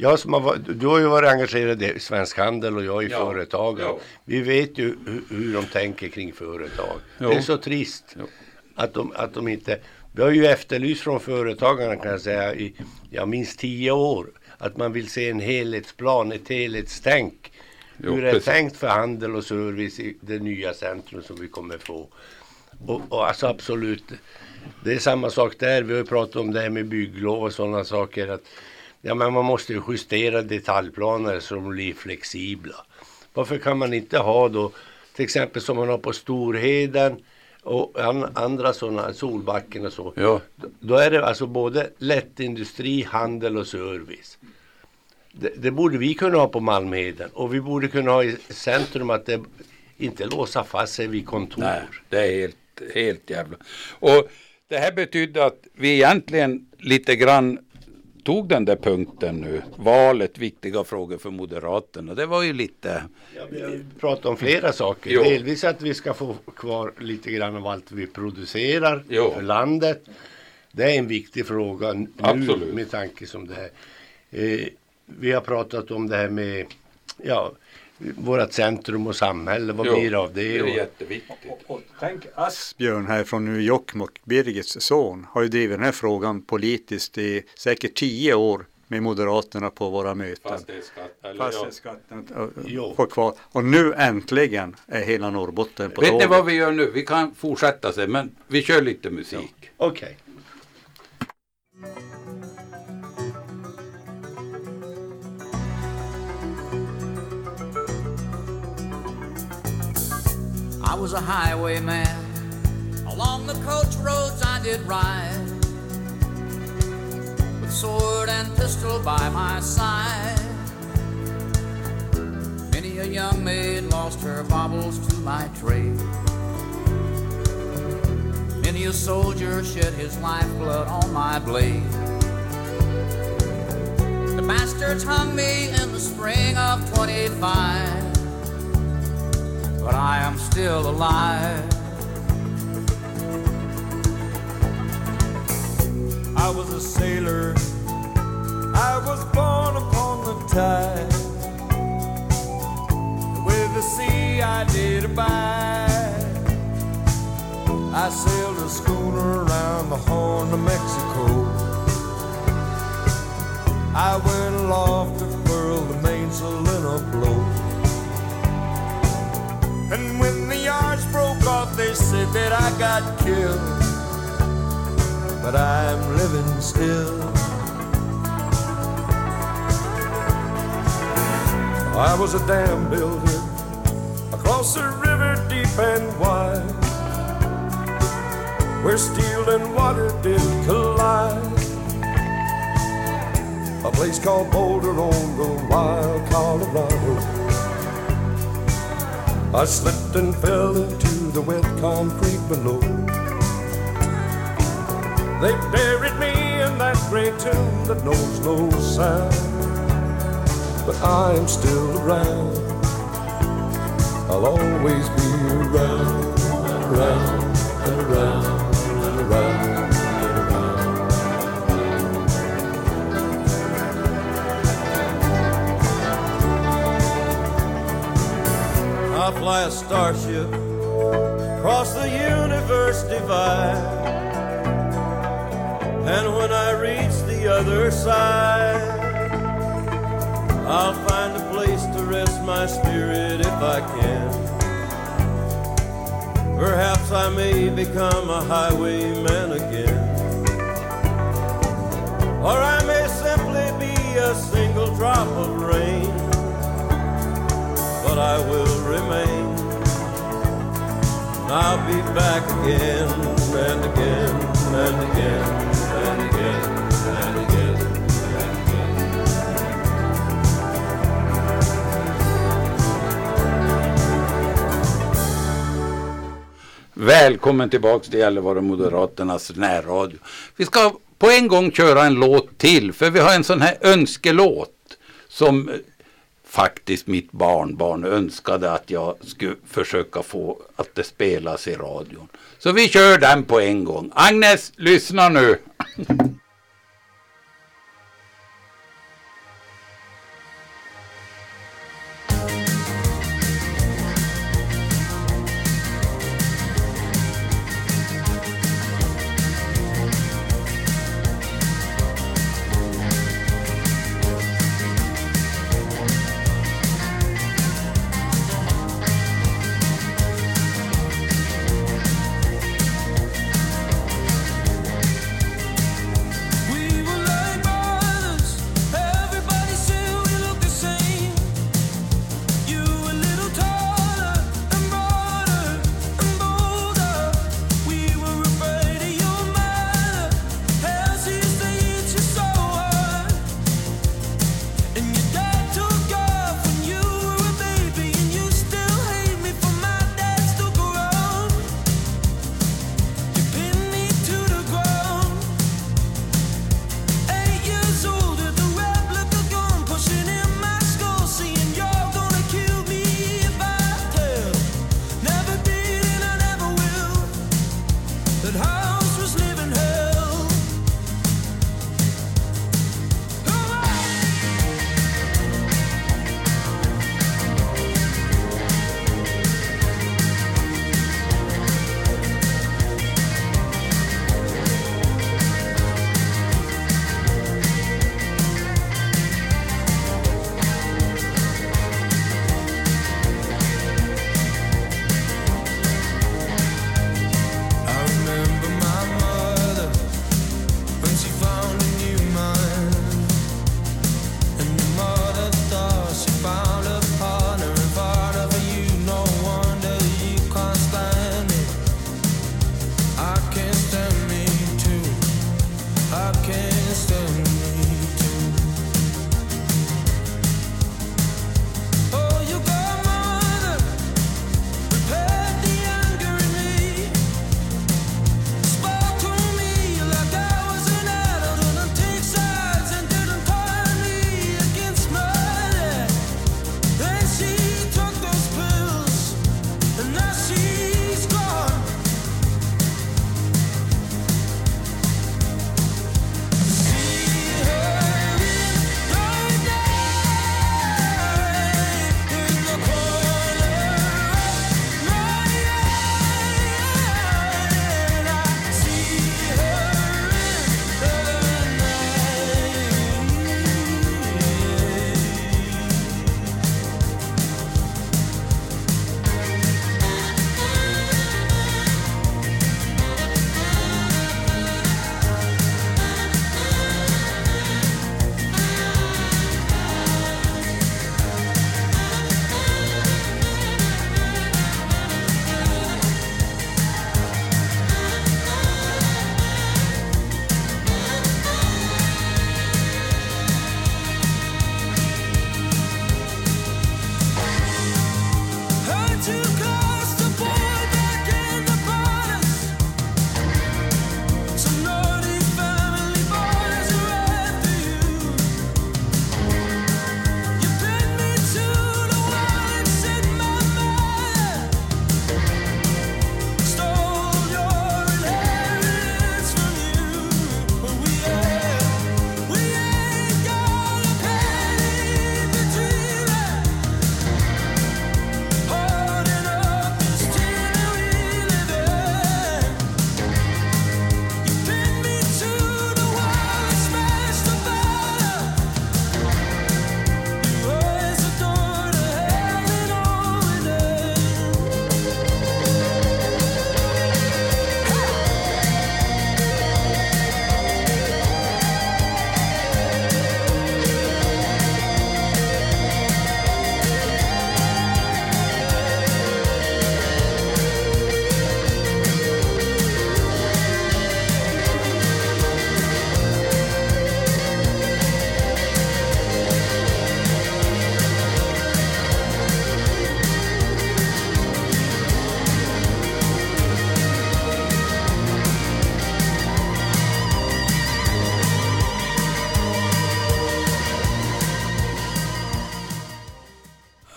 du har ju varit engagerad i Svensk Handel och jag är företagare. Ja. Vi vet ju hur de tänker kring företag. Ja. Det är så trist att de inte... Vi har ju efterlyst från företagarna kan jag säga i minst 10 år att man vill se en helhetsplan, ett helhetstänk. Hur det är tänkt för handel och service i det nya centrum som vi kommer få. Och alltså absolut, det är samma sak där. Vi har ju pratat om det här med bygglov och sådana saker. Att, men man måste ju justera detaljplaner så de blir flexibla. Varför kan man inte ha då, till exempel som man har på Storheden och andra sådana, Solbacken och så. Ja. Då är det alltså både lättindustri, handel och service. Det borde vi kunna ha på Malmheden. Och vi borde kunna ha i centrum att det inte låsa fast sig vid kontor. Nej, det är helt jävla. Och det här betyder att vi egentligen lite grann tog den där punkten nu. Valet, viktiga frågor för Moderaterna. Det var ju lite... Ja, vi har pratat om flera saker. Jo. Delvis att vi ska få kvar lite grann av allt vi producerar för landet. Det är en viktig fråga nu med tanke som det här. Vi har pratat om det här med vårat centrum och samhälle. Vad blir det av det? Det är jätteviktigt. Och tänk Asbjörn här från New York, Birgits son, har ju drivit den här frågan politiskt i säkert 10 år med Moderaterna på våra möten. Fastighetsskatten får kvar. Och nu äntligen är hela Norrbotten på tåget. Vet ni vad vi gör nu? Vi kan fortsätta sig, men vi kör lite musik. Ja. Okej. I was a highwayman. Along the coach roads I did ride, with sword and pistol by my side. Many a young maid lost her baubles to my trade. Many a soldier shed his lifeblood on my blade. The bastards hung me in the spring of 25, but I am still alive. I was a sailor, I was born upon the tide. The way the sea I did abide. I sailed a schooner around the Horn of Mexico. I went aloft to furl the mainsail in a blow. And when the yards broke off, they said that I got killed. But I'm living still. I was a dam builder across a river deep and wide, where steel and water did collide. A place called Boulder on the wild Colorado. I slipped and fell into the wet concrete below. They buried me in that great tomb that knows no sound. But I am still around. I'll always be around, around, and around, and around, and around. I'll fly a starship across the universe divide, and when I reach the other side, I'll find a place to rest my spirit if I can. Perhaps I may become a highwayman again, or I may simply be a single drop of rain. But I will remain. I'll be back again and again and again and again and again. Välkommen tillbaks till Gällivare Moderaternas närradio. Vi ska på en gång köra en låt till, för vi har en sån här önskelåt som faktiskt mitt barnbarn önskade att jag skulle försöka få att det spelas i radion. Så vi kör den på en gång. Agnes, lyssna nu.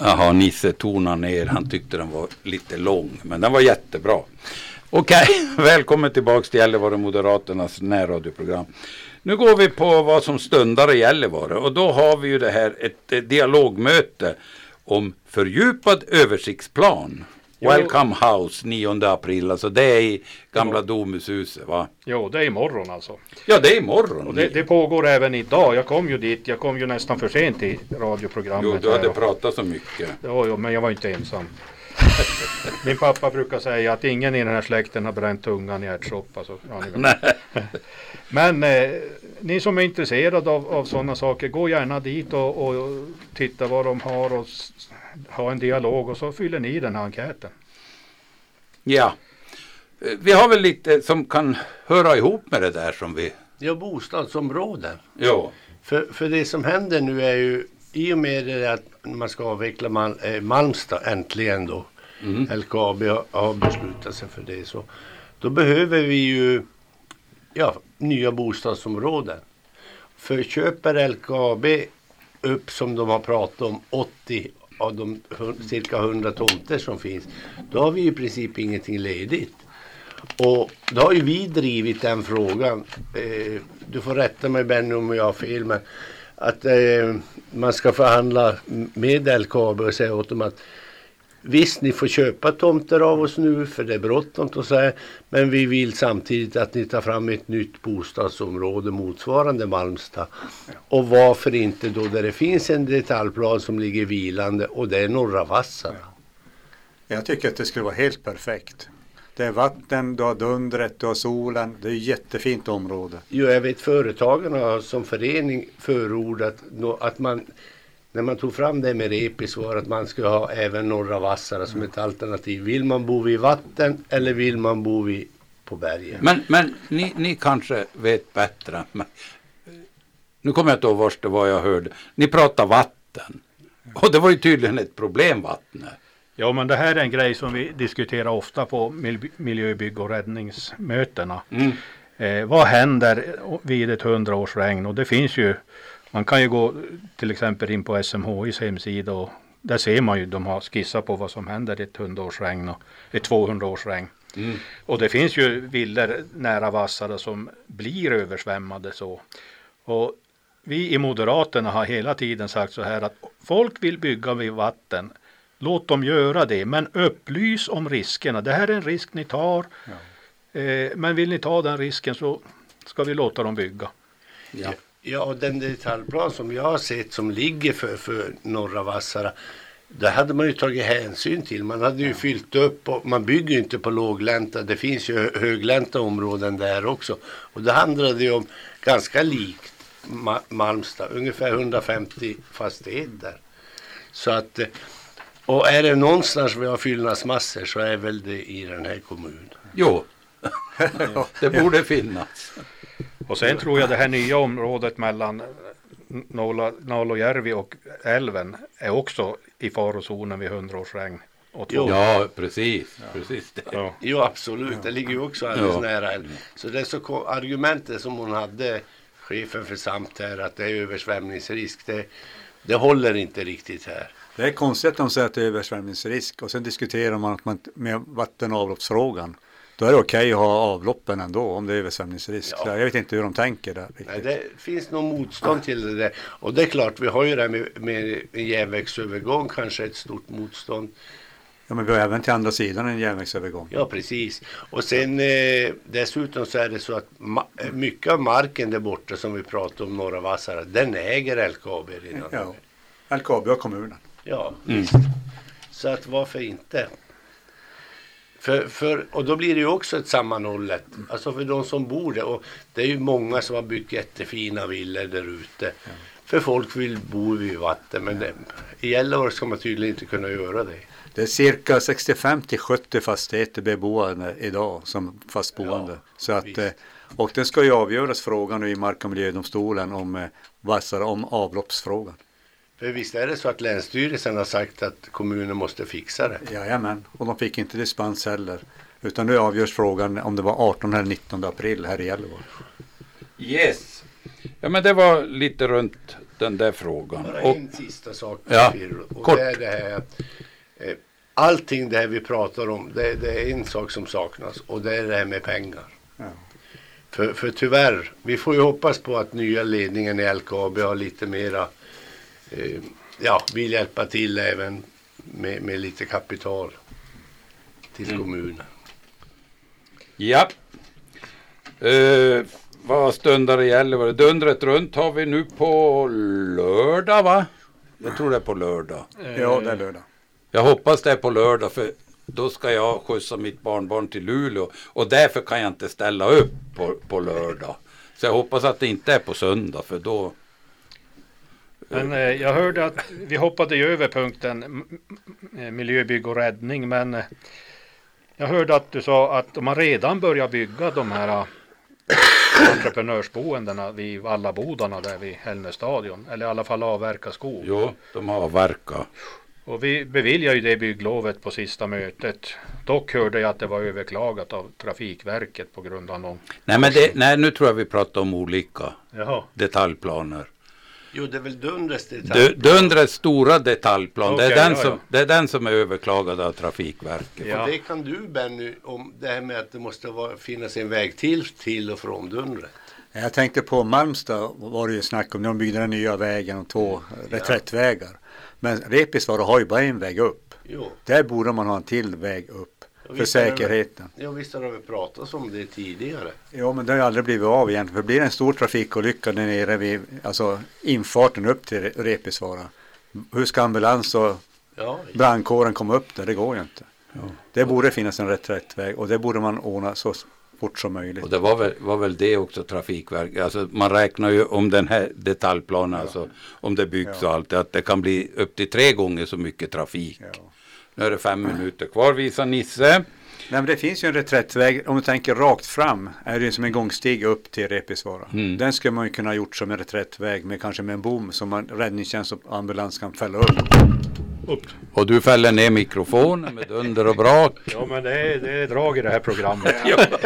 Jaha, Nisse tonade ner. Han tyckte den var lite lång. Men den var jättebra. Okej, välkommen tillbaka till Gällivare Moderaternas närradioprogram. Nu går vi på vad som stundar i Gällivare. Och då har vi ju det här ett dialogmöte om fördjupad översiktsplan. Welcome House 9 april. Alltså det är i gamla Domushuset, va? Jo, det är imorgon alltså. Ja, det är imorgon. Och det pågår även idag. Jag kom ju dit. Jag kom ju nästan för sent i radioprogrammet. Jo, du hade pratat så mycket. Jo, men jag var inte ensam. Min pappa brukar säga att ingen i den här släkten har bränt tungan i ärtsoppa. Så, ja, men ni som är intresserade av sådana saker, gå gärna dit och titta vad de har och ha en dialog och så fyller ni den här enkäten. Ja, vi har väl lite som kan höra ihop med det där som vi... Ja, bostadsområden. Ja. För det som händer nu är ju, i och med det att man ska avveckla Malmstad äntligen då, LKAB har beslutat sig för det, så då behöver vi ju nya bostadsområden. För köper LKAB upp, som de har pratat om, 80 av de cirka 100 tomter som finns, då har vi i princip ingenting ledigt. Och då har ju vi drivit den frågan, du får rätta mig Benny om jag har fel, men att man ska förhandla med LKAB och säga åt dem att visst, ni får köpa tomter av oss nu för det är bråttom och så här, men vi vill samtidigt att ni tar fram ett nytt bostadsområde motsvarande Malmstad. Och varför inte då där det finns en detaljplan som ligger vilande, och det är Norra Vassara. Jag tycker att det skulle vara helt perfekt. Det är vatten, du har dundret, du har solen. Det är ett jättefint område. Jo, jag vet företagarna har som förening förordat att man, när man tog fram det med Repis, var att man ska ha även Norra Vassara som ett alternativ. Vill man bo vid vatten eller vill man bo på bergen? Men ni kanske vet bättre. Men, nu kommer jag inte ihåg vad jag hörde. Ni pratar vatten. Och det var ju tydligen ett problem, vattnet. Ja, men det här är en grej som vi diskuterar ofta på miljöbygg- och räddningsmötena. Vad händer vid ett 100-årsregn? Och det finns ju, man kan ju gå till exempel in på SMHIs hemsida och där ser man ju, de har skissat på vad som händer i ett 100-årsregn och ett 200-årsregn. Och det finns ju villor nära Vassara som blir översvämmade så. Och vi i Moderaterna har hela tiden sagt så här att folk vill bygga vid vatten. Låt dem göra det, men upplys om riskerna. Det här är en risk ni tar, men vill ni ta den risken så ska vi låta dem bygga. Ja, och den detaljplan som jag har sett som ligger för Norra Vassara, det hade man ju tagit hänsyn till. Man hade ju fyllt upp, och man bygger ju inte på låglänta. Det finns ju höglänta områden där också. Och det handlade ju om ganska likt Malmstad, ungefär 150 fastigheter. Så att... Och är det någonstans vi har fyllnadsmassor så är väl det i den här kommunen. Jo, det borde finnas. Och sen tror jag det här nya området mellan Nalojärvi och älven är också i farozonen vid 100-årsregn. Ja, precis det. Ja. Jo, absolut. Det ligger ju också alldeles nära älv. Så det är så argumentet som hon hade, chefen för SAMT här, att det är översvämningsrisk. Det håller inte riktigt här. Det är konstigt att de säger att det är översvämningsrisk och sen diskuterar man att man med vatten- och avloppsfrågan. Då är det okej att ha avloppen ändå om det är översvämningsrisk. Ja. Jag vet inte hur de tänker där. Nej, det finns nog motstånd till det där. Och det är klart, vi har ju det här med en järnvägsövergång, kanske ett stort motstånd. Ja, men vi har även till andra sidan en järnvägsövergång. Ja, precis. Och sen dessutom så är det så att mycket av marken där borta som vi pratar om, Norra Vassara, den äger LKAB redan. Ja, LKAB och kommunen. Ja, visst. Så att varför inte? Och då blir det ju också ett sammanhållet. Alltså för de som bor där. Och det är ju många som har byggt jättefina villor där ute. Ja. För folk vill bo vid vatten. Men i Gällivare ska man tydligen inte kunna göra det. Det är cirka 65-70 fastigheter beboende idag som fastboende. Ja, så att, och den ska ju avgöras frågan nu i Mark- och miljödomstolen om Vassara, om avloppsfrågan. För visst är det så att Länsstyrelsen har sagt att kommunen måste fixa det? Jajamän, och de fick inte dispens heller. Utan nu avgörs frågan om det var 18 eller 19 april här i Gällivare. Yes. Ja, men det var lite runt den där frågan. Bara Och, en sista sak. Ja, Pirro, och kort. det är det här att allting det här vi pratar om, det är en sak som saknas och det är det här med pengar. Ja. För tyvärr, vi får ju hoppas på att nya ledningen i LKAB har lite mera, vill hjälpa till även med lite kapital till kommunen. ja. Vad stundar det gäller? Var det Dundret runt har vi nu på lördag, va? Jag tror det är på lördag. Ja, det är lördag. Jag hoppas det är på lördag, för då ska jag skjutsa mitt barnbarn till Luleå. Och därför kan jag inte ställa upp på lördag. Så jag hoppas att det inte är på söndag, för då... Men jag hörde att vi hoppade ju över punkten miljöbygg och räddning, men jag hörde att du sa att de har redan börjat bygga de här entreprenörsboendena vid Vallabodarna där vid Hällnässtadion, eller i alla fall avverka skog. Jo, de har avverkat. Och vi beviljar ju det bygglovet på sista mötet. Dock hörde jag att det var överklagat av Trafikverket på grund av någon... Nej, nu tror jag vi pratar om olika Jaha. detaljplaner. Jo, det är väl Dundres Dundrets stora detaljplan, Okej, det är den som är överklagad av Trafikverket. Ja. Och det kan du, Benny, om det här med att det måste finnas en väg till och från Dundret. Jag tänkte på Malmstad var det ju snack om, de byggde den nya vägen och 2 reträttvägar. Men Repisvaara har ju bara en väg upp. Jo. Där borde man ha en till väg upp för visst är det- säkerheten. Ja, visst har vi pratat om det tidigare. Ja, men det har ju aldrig blivit av egentligen. För blir det en stor trafikolycka där nere vid infarten upp till Repisvaara, hur ska ambulans och Ja, brandkåren komma upp där? Det går ju inte. Det borde finnas en reträttväg och det borde man ordna så fort som möjligt. Och det var väl det också Trafikverket. Alltså man räknar ju om den här detaljplanen, alltså om det byggs och allt, att det kan bli upp till 3 gånger så mycket trafik. Ja. Nu är det 5 minuter kvar, visar Nisse. Nej, men det finns ju en reträttväg, om du tänker rakt fram är det ju som en gångstig upp till Repisvaara. Den skulle man ju kunna ha gjort som en reträttväg med kanske med en bom som man, räddningstjänst och ambulans kan fälla upp. Och du fäller ner mikrofonen med dunder och brak. Ja, men det är drag i det här programmet.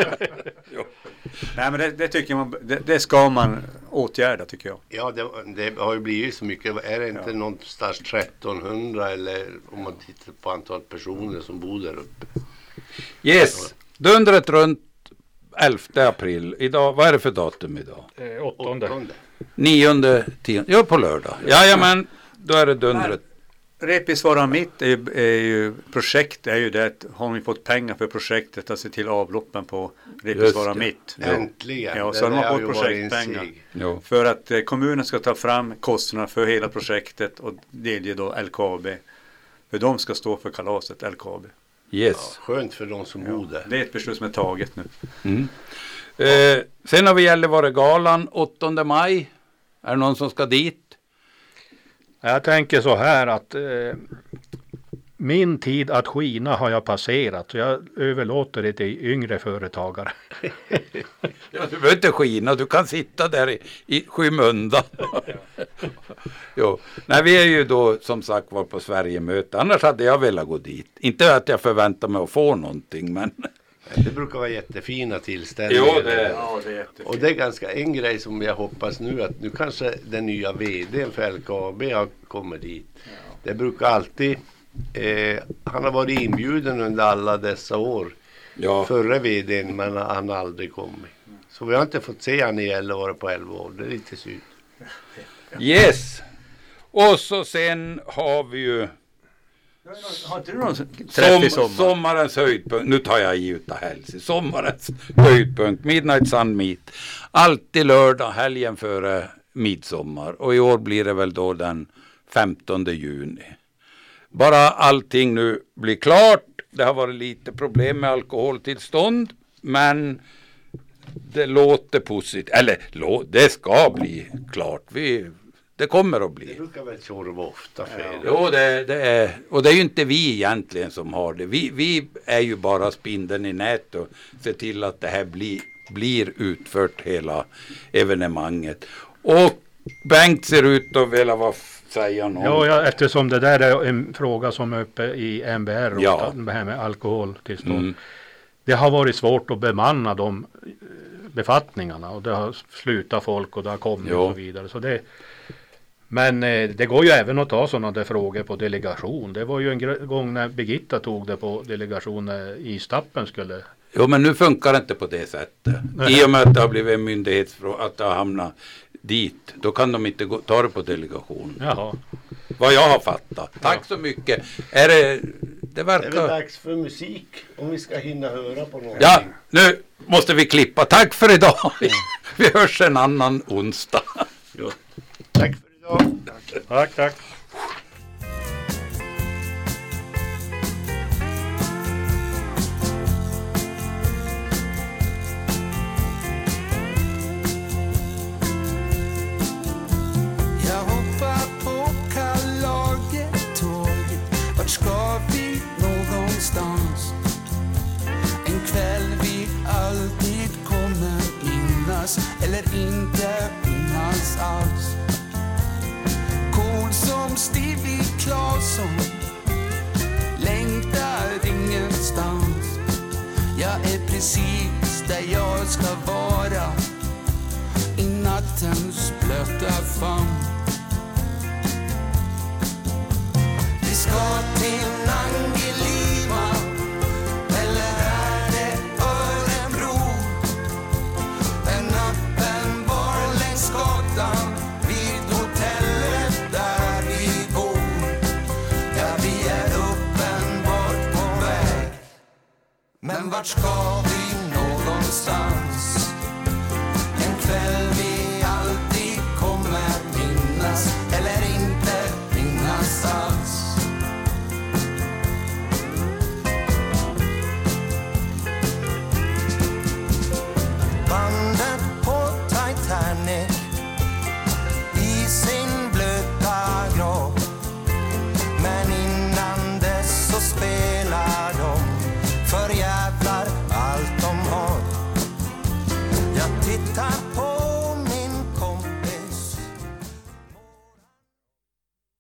Nej, men det tycker man, det ska man åtgärda tycker jag. Ja, det har ju blivit så mycket. Är det inte någonstans 1300 eller om man tittar på antal personer som bor där uppe? Yes, Dundret runt 11 april. Idag, vad är det för datum idag? 8:e. 9, 10, ja på lördag. Jajamän, då är det Dundret. Repisvaara mitt är ju projekt, är ju det att har vi fått pengar för projektet att se till avloppen på Repisvaara Just det. mitt. Äntligen. Ja, Det så de där har ju fått varit en projektpengar. seg. Jo. För att kommunen ska ta fram kostnaderna för hela projektet och delge då LKAB. För de ska stå för kalaset, LKAB. Yes. Skönt för de som bor där. Det är ett beslut som är taget nu. Sen har vi Gällivare-galan 8 maj. Är det någon som ska dit? Jag tänker så här att min tid att skina har jag passerat. Så jag överlåter det till yngre företagare. Ja, du behöver inte skina, du kan sitta där i skymundan. Jo. Nej, vi är ju då som sagt var på Sverigemöte. Annars hade jag velat gå dit. Inte att jag förväntar mig att få någonting, men... Det brukar vara jättefina tillställningar. Jo, det är... Ja, det är jättefint. Och det är ganska en grej som jag hoppas nu att nu kanske den nya vdn för LKAB har kommit dit. Det brukar alltid, han har varit inbjuden under alla dessa år. Ja. Förre vdn, men han har aldrig kommit. Så vi har inte fått se han i Gällivare på 11 år, det är lite synd. Yes. Och så sen har vi ju Har inte du någon träff i sommar? sommarens höjdpunkt. Nu tar jag i utav hälsa. Sommarens höjdpunkt. Midnight Sun Meet. Alltid lördag, helgen före midsommar. Och i år blir det väl då den 15 juni. Bara allting nu blir klart. Det har varit lite problem med alkoholtillstånd. Men det låter positivt. Eller det ska bli klart. Det kommer att bli. Det brukar väl tjorva ofta för er. Jo, det är, och det är ju inte vi egentligen som har det. Vi är ju bara spindeln i nät och ser till att det här blir utfört hela evenemanget. Och Bengt ser ut att vilja säga något. Ja, eftersom det där är en fråga som är uppe i MBR och Ja. det här med alkoholtillstånd. Det har varit svårt att bemanna de befattningarna och det har slutat folk och det har kommit Jo. och så vidare. Så det, Men det går ju även att ta sådana där frågor på delegation. Det var ju en gång när Birgitta tog det på delegation i Stappen skulle. Jo, men nu funkar det inte på det sättet. I och med att det har blivit en myndighetsfråga, att det har hamnat dit, då kan de inte ta det på delegation. Jaha. Vad jag har fattat. Tack så mycket. Det verkar... Det är väl dags för musik om vi ska hinna höra på någonting. Ja, nu måste vi klippa. Tack för idag. Vi hörs en annan onsdag. Ja. Tack för idag. Tack. Jag hoppar på Karlagetåget. Vart ska vi någonstans? En kväll vi alltid kommer minnas, eller inte minnas alls. Cool som Stevie Claesson, längtar ingenstans. Jag är precis där jag ska vara, i nattens blöta famn. Vi ska till Angelima, eller är det Örebro? Den natten var längs gatan, vid hotellet där vi bor. Ja, vi är uppenbart på väg, men vart ska